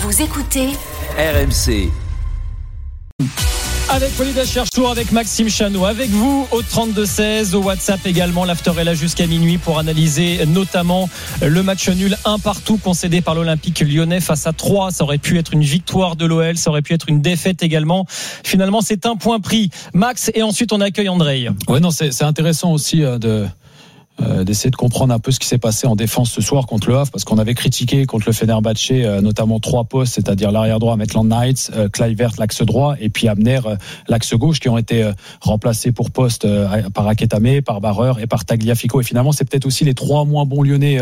Vous écoutez RMC. Avec Walid Acharchour, avec Maxime Chanot, avec vous au 32-16, au WhatsApp également. L'after est là jusqu'à minuit pour analyser notamment le match nul 1-1 concédé par l'Olympique Lyonnais face à 3. Ça aurait pu être une victoire de l'OL, ça aurait pu être une défaite également. Finalement, c'est un point pris. Max, et ensuite on accueille Andrei. Ouais, non, c'est intéressant aussi d'essayer de comprendre un peu ce qui s'est passé en défense ce soir contre le Havre, parce qu'on avait critiqué contre le Fenerbahçe notamment 3 postes, c'est-à-dire l'arrière droit Maitland Niles, Kluivert l'axe droit et puis Abner l'axe gauche, qui ont été remplacés pour poste par Aketame, par Barreur et par Tagliafico. Et finalement, c'est peut-être aussi les 3 moins bons Lyonnais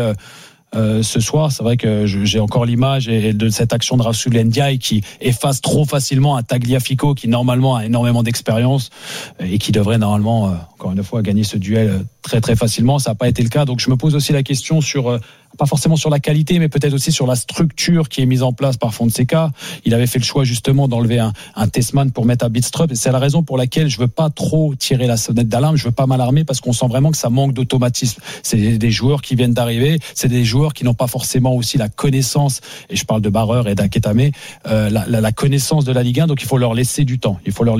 ce soir. C'est vrai que j'ai encore l'image de cette action de Rassoul Ndiaye qui efface trop facilement un Tagliafico qui normalement a énormément d'expérience et qui devrait normalement encore une fois gagner ce duel très très facilement. Ça n'a pas été le cas, donc je me pose aussi la question sur pas forcément sur la qualité, mais peut-être aussi sur la structure qui est mise en place par Fonseca. Il avait fait le choix justement d'enlever un Tessman pour mettre à Bidstrup, et c'est la raison pour laquelle je veux pas trop tirer la sonnette d'alarme. Je veux pas m'alarmer parce qu'on sent vraiment que ça manque d'automatisme. C'est des joueurs qui viennent d'arriver, c'est des joueurs qui n'ont pas forcément aussi la connaissance, et je parle de Barreur et d'Aketame, la connaissance de la Ligue 1, donc il faut leur laisser du temps.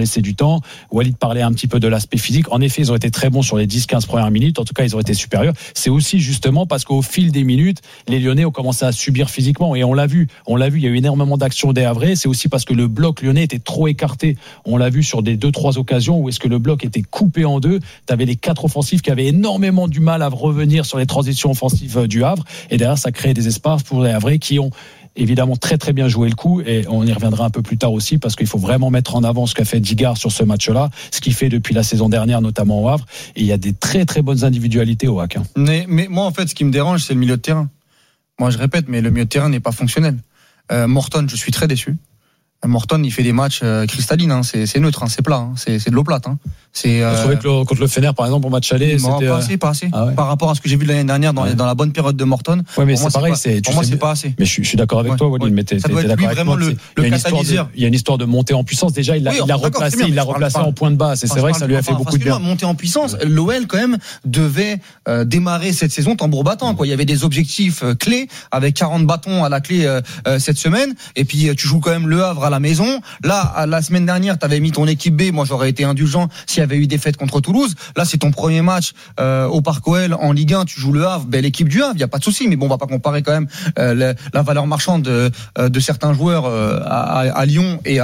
Walid parlait un petit peu de l'aspect physique. En effet, ils ont été très bons sur les 10-15 premières minutes. En tout cas, ils ont été supérieurs. C'est aussi justement parce qu'au fil des minutes, les Lyonnais ont commencé à subir physiquement, et on l'a vu, il y a eu énormément d'actions des Havrais. C'est aussi parce que le bloc lyonnais était trop écarté. On l'a vu sur des 2-3 occasions où est-ce que le bloc était coupé en deux. T'avais les 4 offensifs qui avaient énormément du mal à revenir sur les transitions offensives du Havre, et derrière ça créait des espaces pour les Havrais qui ont évidemment très très bien joué le coup, et on y reviendra un peu plus tard aussi parce qu'il faut vraiment mettre en avant ce qu'a fait Digard sur ce match-là, ce qu'il fait depuis la saison dernière notamment au Havre, et il y a des très très bonnes individualités au HAC. Mais moi en fait ce qui me dérange c'est le milieu de terrain. Moi je répète, mais le milieu de terrain n'est pas fonctionnel. Morton, je suis très déçu. Morton, il fait des matchs cristallines, hein. C'est neutre, hein. C'est plat, hein. C'est de l'eau plate. Hein. Je trouvais que contre le Fener, par exemple, au match aller, c'était pas assez. Ah ouais. Par rapport à ce que j'ai vu l'année dernière dans la bonne période de Morton. Ouais, mais c'est pareil. Pour moi, c'est pas assez. Mais je suis d'accord avec toi, Walid. Mais ça doit être lui vraiment le catalyseur. Il y a une histoire de montée en puissance. Déjà, il l'a replacé en point de base. Et c'est vrai que ça lui a fait beaucoup de bien. Montée en puissance. L'OL quand même devait démarrer cette saison tambour battant. Quoi, il y avait des objectifs clés avec 40 bâtons à la clé cette semaine. Et puis tu joues quand même le Havre à la maison. Là, la semaine dernière, t'avais mis ton équipe B. Moi, j'aurais été indulgent s'il y avait eu défaite contre Toulouse. Là, c'est ton premier match au Parc OL en Ligue 1. Tu joues le Havre, l'équipe du Havre, il y a pas de souci. Mais bon, on va pas comparer quand même la valeur marchande de certains joueurs à Lyon et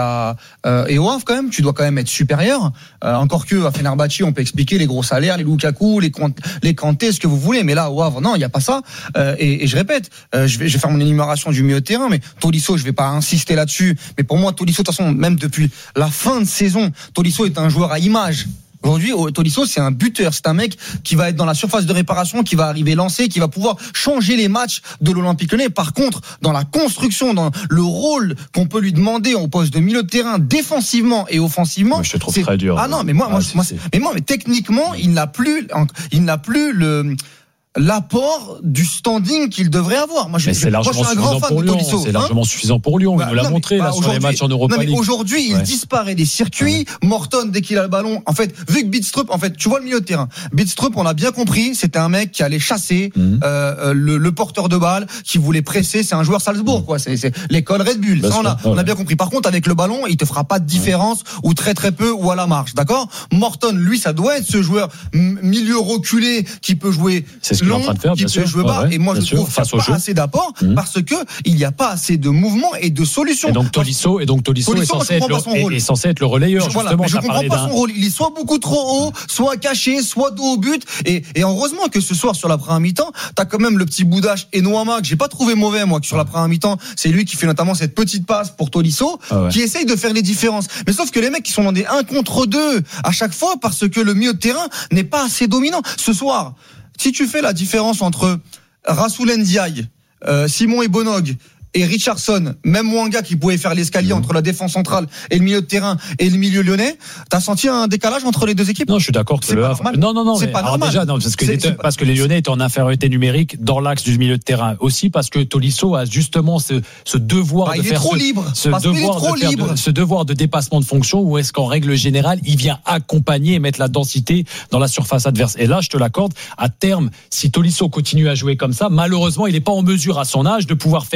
au Havre quand même. Tu dois quand même être supérieur. Encore que à Fenerbahçe, on peut expliquer les gros salaires, les Lukaku, les Kanté, ce que vous voulez. Mais là, au Havre, non, il y a pas ça. Et je répète, je vais faire mon énumération du milieu de terrain. Mais Tolisso, je vais pas insister là-dessus. Mais pour moi, Tolisso, de toute façon, même depuis la fin de saison, Tolisso est un joueur à image. Aujourd'hui, Tolisso, c'est un buteur. C'est un mec qui va être dans la surface de réparation, qui va arriver lancé, qui va pouvoir changer les matchs de l'Olympique Lyonnais. Par contre, dans la construction, dans le rôle qu'on peut lui demander en poste de milieu de terrain, défensivement et offensivement. Moi, je te trouve très dur. Ah non, mais mais techniquement, il n'a plus l'apport du standing qu'il devrait avoir. Moi, je suis un grand fan de Tolisso. C'est largement suffisant pour Lyon. Il nous l'a montré sur les matchs en Europa League. Aujourd'hui, il disparaît des circuits. Morton, dès qu'il a le ballon, en fait, vu que Bidstrup, tu vois le milieu de terrain. Bidstrup, on a bien compris, c'était un mec qui allait chasser le porteur de balle, qui voulait presser. C'est un joueur Salzbourg, quoi. C'est l'école Red Bull. Ça, on a bien compris. Par contre, avec le ballon, il te fera pas de différence, ou très très peu, ou à la marche. D'accord? Morton, lui, ça doit être ce joueur milieu reculé qui peut jouer. C'est ce qu'il est en train de faire, bien sûr. Et moi, je trouve qu'il n'y a pas assez d'apport parce que il n'y a pas assez de mouvement et de solutions. Et donc Tolisso est censé être le relayeur. Voilà, mais je comprends pas son rôle. Il est soit beaucoup trop haut, soit caché, soit dos au but. Et heureusement que ce soir, sur la première mi-temps, t'as quand même le petit boudage Enouama que j'ai pas trouvé mauvais, moi, que sur la première mi-temps. C'est lui qui fait notamment cette petite passe pour Tolisso, qui essaye de faire les différences. Mais sauf que les mecs qui sont dans des 1 contre 2 à chaque fois parce que le milieu de terrain n'est pas assez dominant. Ce soir, si tu fais la différence entre Rassoul Ndiaye, Simon Ebonog et Richardson, même Mwanga qui pouvait faire l'escalier entre la défense centrale et le milieu de terrain et le milieu lyonnais, t'as senti un décalage entre les deux équipes? Non, je suis d'accord que le Havre. Non, c'est pas normal. Déjà, non, parce que les Lyonnais étaient en infériorité numérique dans l'axe du milieu de terrain. Aussi parce que Tolisso a justement ce devoir de faire ce devoir de dépassement de fonction, où est-ce qu'en règle générale, il vient accompagner et mettre la densité dans la surface adverse. Et là, je te l'accorde, à terme, si Tolisso continue à jouer comme ça, malheureusement, il n'est pas en mesure à son âge de pouvoir faire cette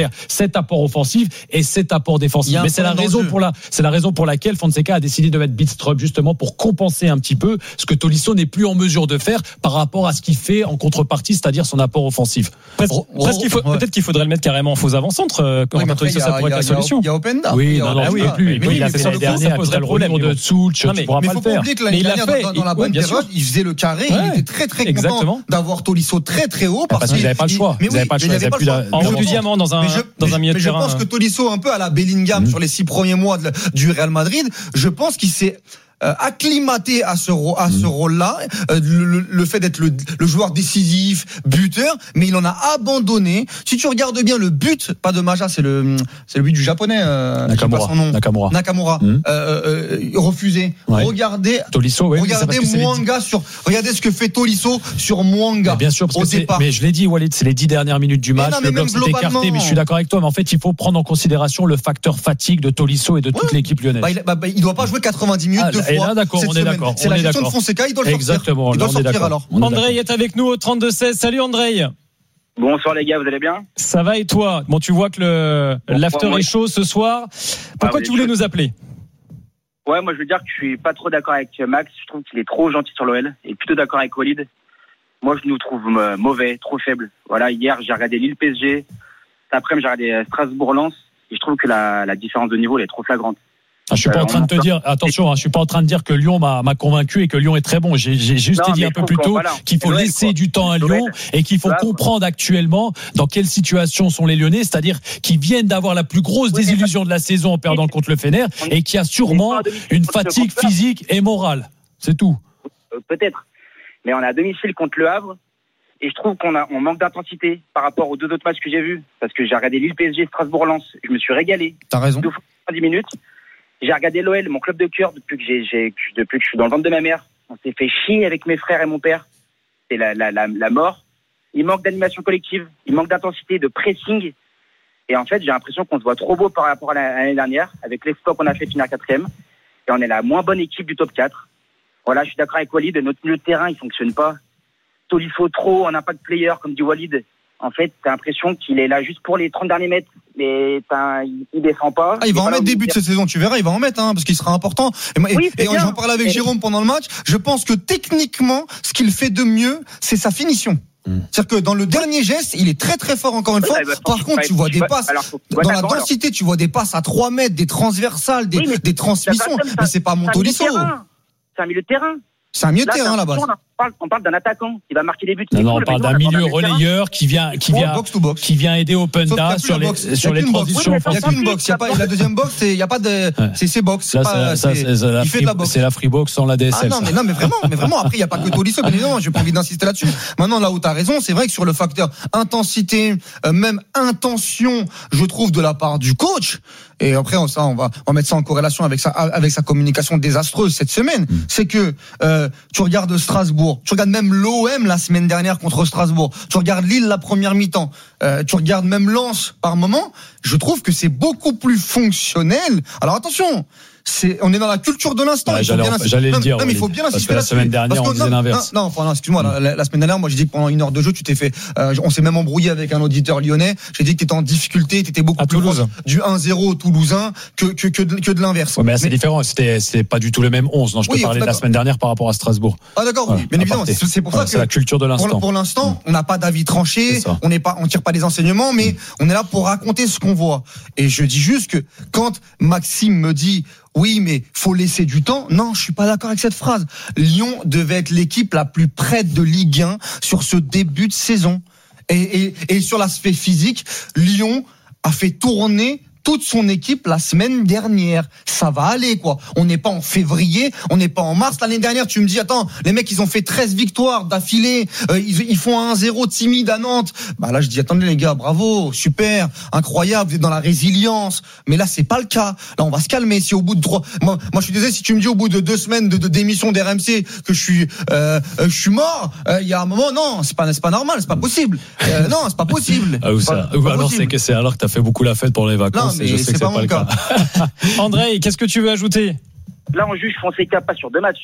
cet apport offensif et cet apport défensif. Mais c'est la raison pour laquelle Fonseca a décidé de mettre Bidstrup justement pour compenser un petit peu ce que Tolisso n'est plus en mesure de faire par rapport à ce qu'il fait en contrepartie, c'est-à-dire son apport offensif. Peut-être qu'il faudrait le mettre carrément en faux avant-centre. Tolisso, ça pourrait être la solution. Il y a Openda. Oui, non, il peut plus. Il a fait l'année dernière, ça poserait le problème de Soulch, tu pourras pas le faire. Mais faut pas oublier que l'année dernière, dans la bonne période, il faisait le carré, il était très très content d'avoir Tolisso très très haut parce qu'ils n'avaient pas le choix. Ils n'avaient pas le choix. En haut du diamant dans un milieu de terrain. Je pense que Tolisso, un peu à la Bellingham sur les 6 premiers mois du Real Madrid, je pense qu'il s'est acclimaté à ce rôle-là, le fait d'être le joueur décisif, buteur, mais il en a abandonné. Si tu regardes bien le but, pas de Maja, c'est le but du japonais, Nakamura, refusé. Ouais. Regardez Tolisso, regardez regardez ce que fait Tolisso sur Mwanga. Mais bien sûr, parce que mais je l'ai dit, Walid, c'est les 10 dernières minutes du match, le bloc s'est écarté, mais je suis d'accord avec toi, mais en fait, il faut prendre en considération le facteur fatigue de Tolisso et de toute l'équipe lyonnaise. Il doit pas jouer 90 minutes et là, d'accord, on est d'accord. C'est la gestion de Fonseca, il doit le sortir. Exactement, il doit sortir alors. André est avec nous au 32-16. Salut André. Bonsoir les gars, vous allez bien ? Ça va et toi ? Bon, tu vois que l'after est chaud ce soir. Pourquoi tu voulais nous appeler ? Ouais, moi je veux dire que je suis pas trop d'accord avec Max. Je trouve qu'il est trop gentil sur l'OL et plutôt d'accord avec Walid. Moi je nous trouve mauvais, trop faibles. Voilà, hier j'ai regardé Lille-PSG. Cet après-midi j'ai regardé Strasbourg-Lens et je trouve que la différence de niveau elle est trop flagrante. Je suis pas en train de te dire, attention, je suis pas en train de dire que Lyon m'a convaincu et que Lyon est très bon. J'ai juste dit un peu plus tôt qu'il faut laisser du temps à Lyon et qu'il faut comprendre actuellement dans quelle situation sont les Lyonnais, c'est-à-dire qu'ils viennent d'avoir la plus grosse désillusion de la saison en perdant contre le Fener et qu'il y a sûrement une fatigue physique et morale. C'est tout. Peut-être. Mais on est à domicile contre le Havre et je trouve qu'on manque d'intensité par rapport aux 2 autres matchs que j'ai vus parce que j'ai regardé Lille-PSG, Strasbourg-Lens. Je me suis régalé. T'as raison. 10 minutes. J'ai regardé l'OL, mon club de cœur, depuis que je suis dans le ventre de ma mère. On s'est fait chier avec mes frères et mon père. C'est la mort. Il manque d'animation collective, il manque d'intensité, de pressing. Et en fait, j'ai l'impression qu'on se voit trop beau par rapport à l'année dernière, avec l'exploit qu'on a fait finir 4e. Et on est la moins bonne équipe du top 4. Voilà, je suis d'accord avec Walid, notre milieu de terrain, il fonctionne pas. Tolisso trop en impact player, comme dit Walid. En fait, t'as l'impression qu'il est là juste pour les 30 derniers mètres, mais il descend pas. Il va en mettre début de cette saison, tu verras, il va en mettre, parce qu'il sera important. Et j'en parlais avec Jérôme pendant le match. Je pense que techniquement, ce qu'il fait de mieux, c'est sa finition. C'est-à-dire que dans le dernier geste, il est très très fort encore une fois. Par contre, tu vois des passes dans la densité, tu vois des passes à 3 mètres, des transversales, des transmissions. Mais c'est pas mon Tolisso. C'est un milieu de terrain. C'est un milieu de terrain là-bas. On parle d'un attaquant qui va marquer des buts. Non, on parle d'un milieu relayeur qui vient aider Openda sur les transitions. Il n'y a qu'une box. La deuxième box, il n'y a pas de. C'est box. Il fait de la box. C'est la free box sans la DSL. Non, mais vraiment. Après, il n'y a pas que Tolisso, bien évidemment. J'ai pas envie d'insister là-dessus. Maintenant, là où tu as raison, c'est vrai que sur le facteur intensité, même intention, je trouve de la part du coach. Et après, on va mettre ça en corrélation avec sa communication désastreuse cette semaine. C'est que tu regardes Strasbourg, tu regardes même l'OM la semaine dernière contre Strasbourg, tu regardes Lille la première mi-temps, tu regardes même Lens par moment. Je trouve que c'est beaucoup plus fonctionnel. Alors attention. On est dans la culture de l'instant. Ouais, j'allais le dire. Non, mais il faut bien insister là-dessus. La semaine dernière, on disait l'inverse. Non, excuse-moi. La semaine dernière, moi, j'ai dit que pendant 1 heure de jeu, tu t'es fait, on s'est même embrouillé avec un auditeur lyonnais. J'ai dit que t'étais en difficulté, t'étais beaucoup plus proche du 1-0 toulousain que de l'inverse. Ouais, mais c'est différent. C'était pas du tout le même 11. Non, je te parlais de la semaine dernière par rapport à Strasbourg. Ah, d'accord, oui. Bien évidemment. C'est pour ça que. C'est la culture de l'instant. Pour l'instant, on n'a pas d'avis tranché. On tire pas des enseignements, mais on est là pour raconter ce qu'on voit. Et je dis juste que quand Maxime me dit, oui, mais faut laisser du temps. Non, je suis pas d'accord avec cette phrase. Lyon devait être l'équipe la plus prête de Ligue 1 sur ce début de saison. Et sur l'aspect physique, Lyon a fait tourner toute son équipe la semaine dernière. Ça va aller, quoi. On n'est pas en février, on n'est pas en mars. L'année dernière, tu me dis, attends, les mecs, ils ont fait 13 victoires d'affilée, ils font un 1-0 timide à Nantes. Bah là, je dis, attendez les gars, bravo, super, incroyable, vous êtes dans la résilience. Mais là, c'est pas le cas. Là, on va se calmer. Si au bout de 3, moi, je suis désolé, si tu me dis au bout de 2 semaines de démission d'RMC que je suis mort, il y a un moment, non, c'est pas normal, c'est pas possible. Non, c'est pas possible. C'est alors que t'as fait beaucoup la fête pendant les vacances. Non, mais je sais que c'est pas le cas. André, qu'est-ce que tu veux ajouter ? Là, on juge Fonseca pas sur 2 matchs.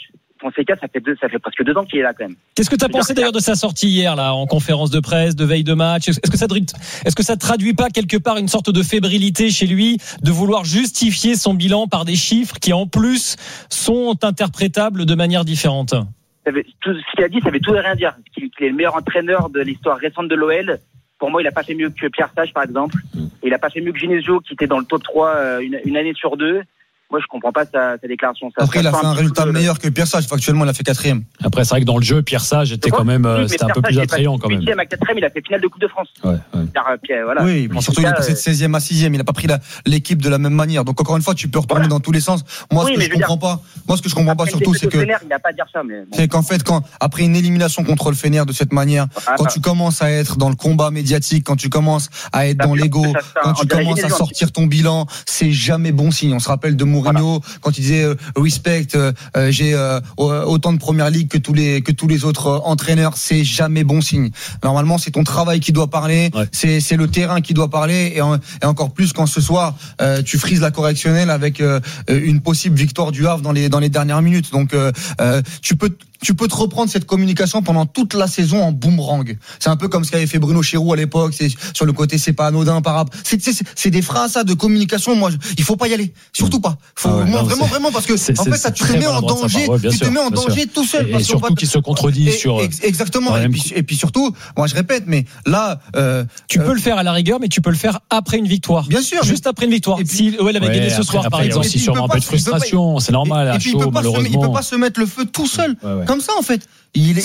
Fonseca, ça fait presque 2 ans qu'il est là quand même. Qu'est-ce que tu as pensé d'ailleurs de sa sortie hier là en conférence de presse, de veille de match? Est-ce que ça traduit pas quelque part une sorte de fébrilité chez lui de vouloir justifier son bilan par des chiffres qui en plus sont interprétables de manière différente? Tout ce qu'il a dit, ça veut tout et rien dire. Qu'il est le meilleur entraîneur de l'histoire récente de l'OL. Pour moi, il a pas fait mieux que Pierre Sage, par exemple. Et il a pas fait mieux que Genesio, qui était dans le top 3 une année sur 2. Moi, je comprends pas sa déclaration. Après, il a fait un résultat meilleur que Pierre Sage. Factuellement, il a fait 4e. Après, c'est vrai que dans le jeu, Pierre Sage était quand même, c'était un peu plus attrayant quand même. 8e à 4e, il a fait finale de Coupe de France. Ouais. Voilà. Oui, mais surtout, il est passé de 16e à 6e. Il n'a pas pris l'équipe de la même manière. Donc, encore une fois, tu peux retourner dans tous les sens. Moi, ce que je comprends pas surtout, c'est que. Il n'a pas à dire ça, mais. C'est qu'en fait, après une élimination contre le Fener de cette manière, quand tu commences à être dans le combat médiatique, quand tu commences à être dans l'ego, quand tu commences à sortir ton bilan, c'est jamais bon signe. On se rappelle de Mourinho, quand il disait respect, j'ai autant de première ligue que tous les autres entraîneurs, c'est jamais bon signe. Normalement, c'est ton travail qui doit parler, c'est le terrain qui doit parler, et encore plus quand ce soir tu frises la correctionnelle avec une possible victoire du Havre dans les dernières minutes. Donc tu peux te reprendre cette communication pendant toute la saison en boomerang. C'est un peu comme ce qu'avait fait Bruno Chéroux à l'époque. C'est sur le côté, c'est pas anodin par rapport. C'est des phrases ça de communication. Moi, il faut pas y aller. Surtout pas. Vraiment, parce que en fait, ça tu te mets en danger. Tu te mets en danger tout seul. Et surtout qu'ils se contredisent sur. Exactement. Et puis surtout, moi je répète, mais là, tu peux le faire à la rigueur, mais tu peux le faire après une victoire. Bien sûr. Juste après une victoire. Si OL avait gagné ce soir, par exemple. Il y a aussi sûrement un peu de frustration. C'est normal. Et puis il peut pas se mettre le feu tout seul. Comme ça, en fait. Moi,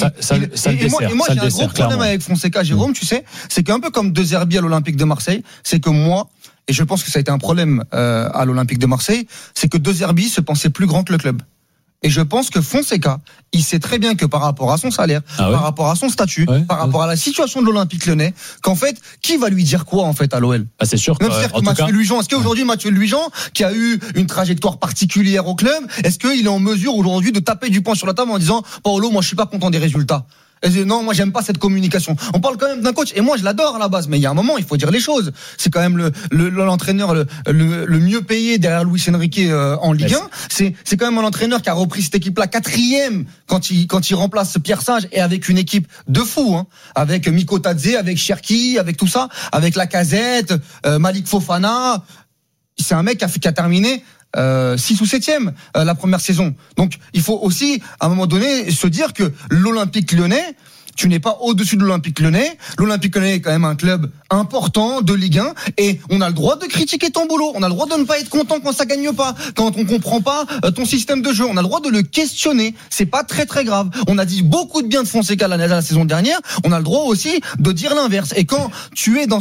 j'ai un gros problème avec Fonseca, Jérôme, tu sais, c'est qu'un peu comme De Zerbi à l'Olympique de Marseille, c'est que moi, et je pense que ça a été un problème à l'Olympique de Marseille, c'est que De Zerbi se pensait plus grand que le club. Et je pense que Fonseca, il sait très bien que par rapport à son salaire, par rapport à son statut, par rapport à la situation de l'Olympique Lyonnais, qu'en fait, qui va lui dire quoi en fait à l'OL ? C'est sûr. Que Mathieu Luijean, est-ce qu'aujourd'hui Mathieu Luijean, qui a eu une trajectoire particulière au club, est-ce qu'il est en mesure aujourd'hui de taper du poing sur la table en disant Paolo, moi je suis pas content des résultats ? Non, moi j'aime pas cette communication. On parle quand même d'un coach, et moi je l'adore à la base, mais il y a un moment il faut dire les choses. C'est quand même l'entraîneur le mieux payé derrière Luis Enrique en Ligue 1. C'est quand même un entraîneur qui a repris cette équipe-là 4e quand il remplace Pierre Sage, et avec une équipe de fou, hein, avec Miko Tadze, avec Cherki, avec tout ça, avec Lacazette, Malik Fofana. C'est un mec qui a terminé 6 ou 7e la première saison. Donc il faut aussi à un moment donné se dire que l'Olympique Lyonnais, tu n'es pas au-dessus de l'Olympique Lyonnais. L'Olympique Lyonnais est quand même un club important de Ligue 1, et on a le droit de critiquer ton boulot. On a le droit de ne pas être content quand ça gagne pas, quand on comprend pas ton système de jeu. On a le droit de le questionner. C'est pas très très grave. On a dit beaucoup de bien de Fonseca la saison dernière. On a le droit aussi de dire l'inverse. Et quand tu es dans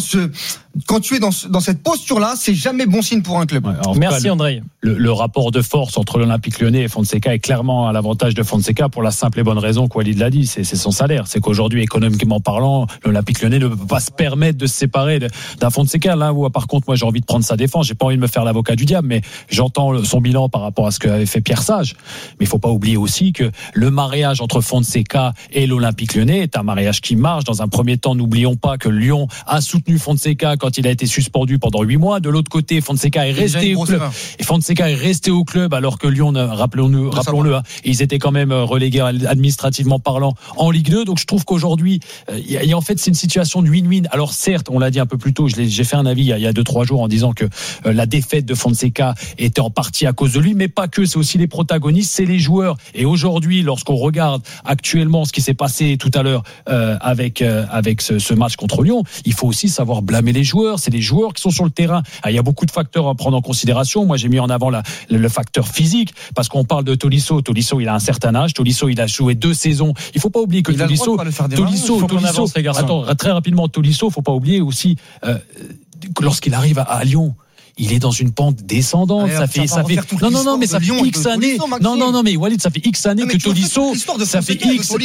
cette posture-là, c'est jamais bon signe pour un club. Merci André. Le rapport de force entre l'Olympique Lyonnais et Fonseca est clairement à l'avantage de Fonseca, pour la simple et bonne raison qu'Walid l'a dit, c'est son salaire. C'est qu'aujourd'hui, économiquement parlant, l'Olympique Lyonnais ne peut pas se permettre de se séparer d'un Fonseca. Là où, par contre, moi, j'ai envie de prendre sa défense. J'ai pas envie de me faire l'avocat du diable, mais j'entends son bilan par rapport à ce qu'avait fait Pierre Sage. Mais il faut pas oublier aussi que le mariage entre Fonseca et l'Olympique Lyonnais est un mariage qui marche. Dans un premier temps, n'oublions pas que Lyon a soutenu Fonseca quand il a été suspendu pendant 8 mois. De l'autre côté, Fonseca est resté au club. Et Fonseca est resté au club alors que Lyon, rappelons-le, ils étaient quand même relégués administrativement parlant en Ligue 2. Donc je trouve qu'aujourd'hui, en fait, c'est une situation de win-win. Alors certes, on l'a dit un peu plus tôt, j'ai fait un avis il y a 2-3 jours en disant que la défaite de Fonseca était en partie à cause de lui, mais pas que, c'est aussi les protagonistes, c'est les joueurs. Et aujourd'hui, lorsqu'on regarde actuellement ce qui s'est passé tout à l'heure avec ce match contre Lyon, il faut aussi savoir blâmer les joueurs. C'est les joueurs qui sont sur le terrain. Il y a beaucoup de facteurs à prendre en considération. Moi, j'ai mis en avant le facteur physique, parce qu'on parle de Tolisso. Tolisso, il a un certain âge. Tolisso, il a joué 2 saisons. Il faut pas oublier que Tolisso, très rapidement, Tolisso, faut pas oublier aussi lorsqu'il arrive à Lyon, il est dans une pente descendante. Ça fait X années. Mais Walid, ça fait X années que Tolisso, ça fait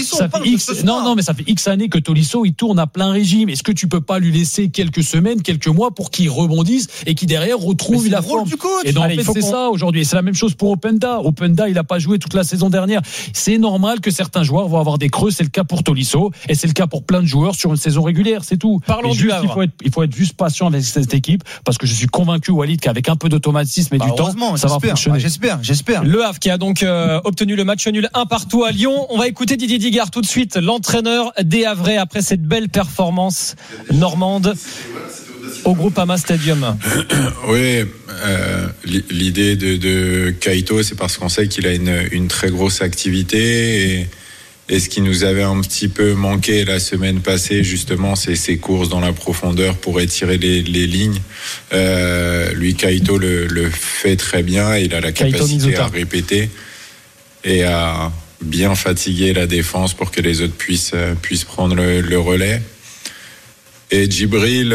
X années que Tolisso, il tourne à plein régime. Est-ce que tu peux pas lui laisser quelques semaines, quelques mois pour qu'il rebondisse et qu'il derrière retrouve la forme? Et donc, en fait, c'est ça aujourd'hui. Et c'est la même chose pour Openda. Openda, il a pas joué toute la saison dernière. C'est normal que certains joueurs vont avoir des creux. C'est le cas pour Tolisso et c'est le cas pour plein de joueurs sur une saison régulière. C'est tout. Parlons du Havre. Il faut être juste patient avec cette équipe, parce que je suis convaincu, Walid, qu'avec un peu d'automatisme et du temps, ça va fonctionner. J'espère. Le Havre qui a donc obtenu le match nul 1-1 à Lyon. On va écouter Didier Digard tout de suite, l'entraîneur des Havrais après cette belle performance normande au Groupama Stadium. Oui, l'idée de Kaito, c'est parce qu'on sait qu'il a une très grosse activité et ce qui nous avait un petit peu manqué la semaine passée, justement, c'est ses courses dans la profondeur pour étirer les lignes. Lui, Kaito le fait très bien. Il a la capacité à répéter et à bien fatiguer la défense pour que les autres puissent prendre le relais. Et Djibril,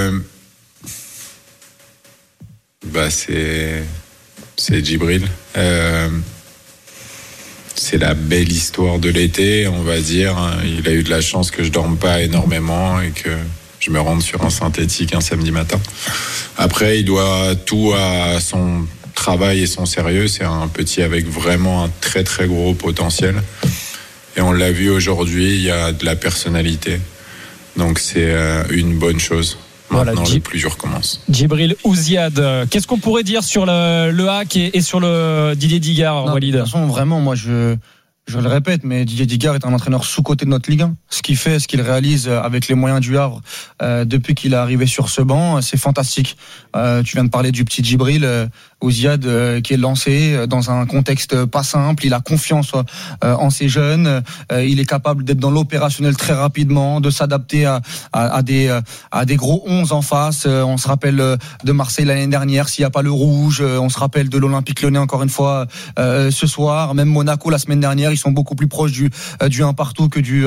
c'est Djibril. C'est la belle histoire de l'été, on va dire. Il a eu de la chance que je dorme pas énormément et que je me rende sur un synthétique un samedi matin. Après, il doit tout à son travail et son sérieux. C'est un petit avec vraiment un très très gros potentiel. Et on l'a vu aujourd'hui, il y a de la personnalité. Donc c'est une bonne chose. Maintenant, le plus dur commence. Djibril Ouziad, qu'est-ce qu'on pourrait dire sur le hack et sur le Didier Digard, Walid? De toute façon, vraiment, moi, je le répète, mais Didier Digard est un entraîneur sous-coté de notre Ligue 1. Ce qu'il réalise avec les moyens du Havre depuis qu'il est arrivé sur ce banc, c'est fantastique. Tu viens de parler du petit Djibril Ouziad qui est lancé dans un contexte pas simple. Il a confiance en ses jeunes. Il est capable d'être dans l'opérationnel très rapidement, de s'adapter à des gros 11 en face. On se rappelle de Marseille l'année dernière, s'il n'y a pas le rouge. On se rappelle de l'Olympique Lyonnais encore une fois ce soir. Même Monaco la semaine dernière, ils sont beaucoup plus proches du 1-1 que du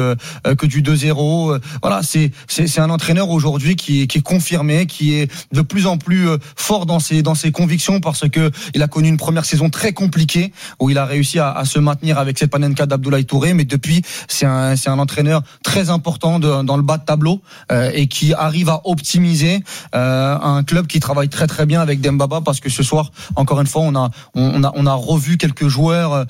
2-0. Voilà, c'est un entraîneur aujourd'hui qui est confirmé, qui est de plus en plus fort dans ses convictions parce que il a connu une première saison très compliquée où il a réussi à se maintenir avec cette Panenka d'Abdoulaye Touré, mais depuis c'est un entraîneur très important dans le bas de tableau et qui arrive à optimiser un club qui travaille très très bien avec Dembaba, parce que ce soir encore une fois on a revu quelques joueurs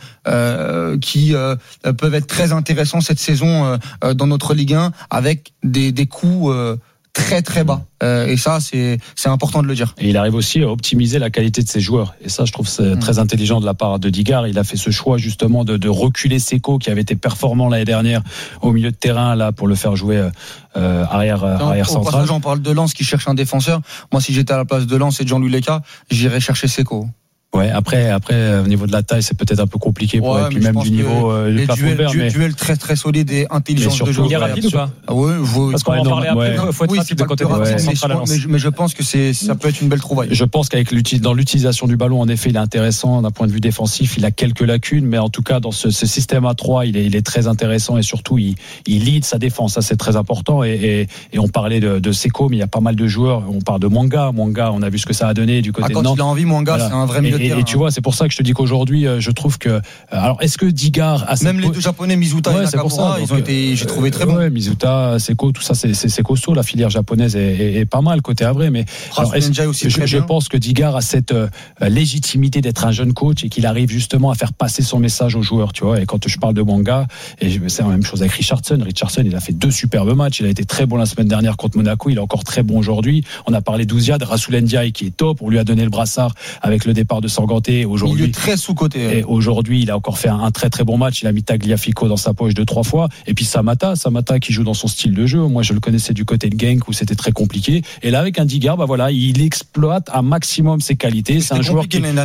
qui peuvent être très intéressants cette saison dans notre Ligue 1 avec des coups très très bas, et ça c'est important de le dire. Et il arrive aussi à optimiser la qualité de ses joueurs, et ça je trouve c'est très intelligent de la part de Digard. Il a fait ce choix justement de reculer Seko qui avait été performant l'année dernière au milieu de terrain là pour le faire jouer arrière central. On parle de Lens qui cherche un défenseur. Moi si j'étais à la place de Lens et de Jean-Louis Leca, j'irais chercher Seko. Ouais, après au niveau de la taille, c'est peut-être un peu compliqué pour et puis même du niveau du plafond vert, mais duel très très solide et intelligent de jeu. Il est rapide ou pas? Ah ouais, parce qu'on va en parler après. Il faut être rapide de côté mais je pense que ça peut être une belle trouvaille. Je pense qu'avec dans l'utilisation du ballon, en effet, il est intéressant d'un point de vue défensif. Il a quelques lacunes, mais en tout cas dans ce système à 3, il est très intéressant et surtout il lead sa défense. Ça c'est très important. Et on parlait de Seko, mais il y a pas mal de joueurs. On parle de Mwanga, on a vu ce que ça a donné du côté de Nantes. Quand il a envie, Mwanga, c'est un vrai milieu. Et tu vois, c'est pour ça que je te dis qu'aujourd'hui, je trouve que. Alors, est-ce que Digard a même les deux Japonais, Mizuta et Nakamura, ils ont été, j'ai trouvé très bons. Ouais, Mizuta, Seko, tout ça, c'est costaud. La filière japonaise est pas mal côté Havrais, mais alors, je pense que Digard a cette légitimité d'être un jeune coach et qu'il arrive justement à faire passer son message aux joueurs, tu vois. Et quand je parle de Mwanga, et c'est la même chose avec Richardson. Richardson, il a fait 2 superbes matchs. Il a été très bon la semaine dernière contre Monaco. Il est encore très bon aujourd'hui. On a parlé d'Ouziad, Rassoul Ndiaye qui est top. On lui a donné le brassard avec le départ de Sanganté. Aujourd'hui, il est très sous-coté. Et aujourd'hui, il a encore fait un très très bon match. Il a mis Tagliafico dans sa poche 2-3 fois. Et puis Samata qui joue dans son style de jeu. Moi, je le connaissais du côté de Genk où c'était très compliqué. Et là, avec un Digard, il exploite un maximum ses qualités. C'est un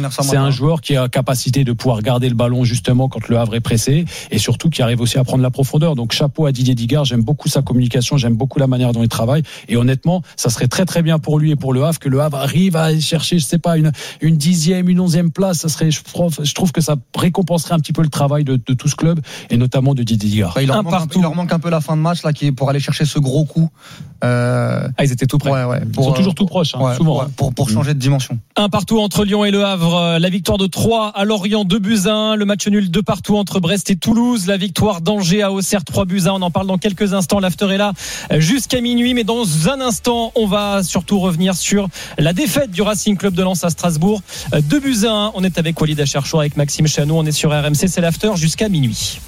joueur qui a capacité de pouvoir garder le ballon justement quand le Havre est pressé, et surtout qui arrive aussi à prendre la profondeur. Donc chapeau à Didier Digard. J'aime beaucoup sa communication. J'aime beaucoup la manière dont il travaille. Et honnêtement, ça serait très très bien pour lui et pour le Havre que le Havre arrive à chercher, je sais pas, une 10e, une 11e place. Ça serait, je trouve que ça récompenserait un petit peu le travail de tout ce club et notamment de Didier Digard. Il leur manque un peu la fin de match là, qui est pour aller chercher ce gros coup. Ils étaient tout près. Ils sont toujours tout proches, souvent. Pour changer de dimension. 1-1 entre Lyon et Le Havre. La victoire de 3 à Lorient, 2-1. Le match nul 2-2 entre Brest et Toulouse. La victoire d'Angers à Auxerre, 3-1. On en parle dans quelques instants. L'after est là jusqu'à minuit. Mais dans un instant, on va surtout revenir sur la défaite du Racing Club de Lens à Strasbourg. 2-1. On est avec Walid Acharchour, avec Maxime Chanou. On est sur RMC. C'est l'after jusqu'à minuit.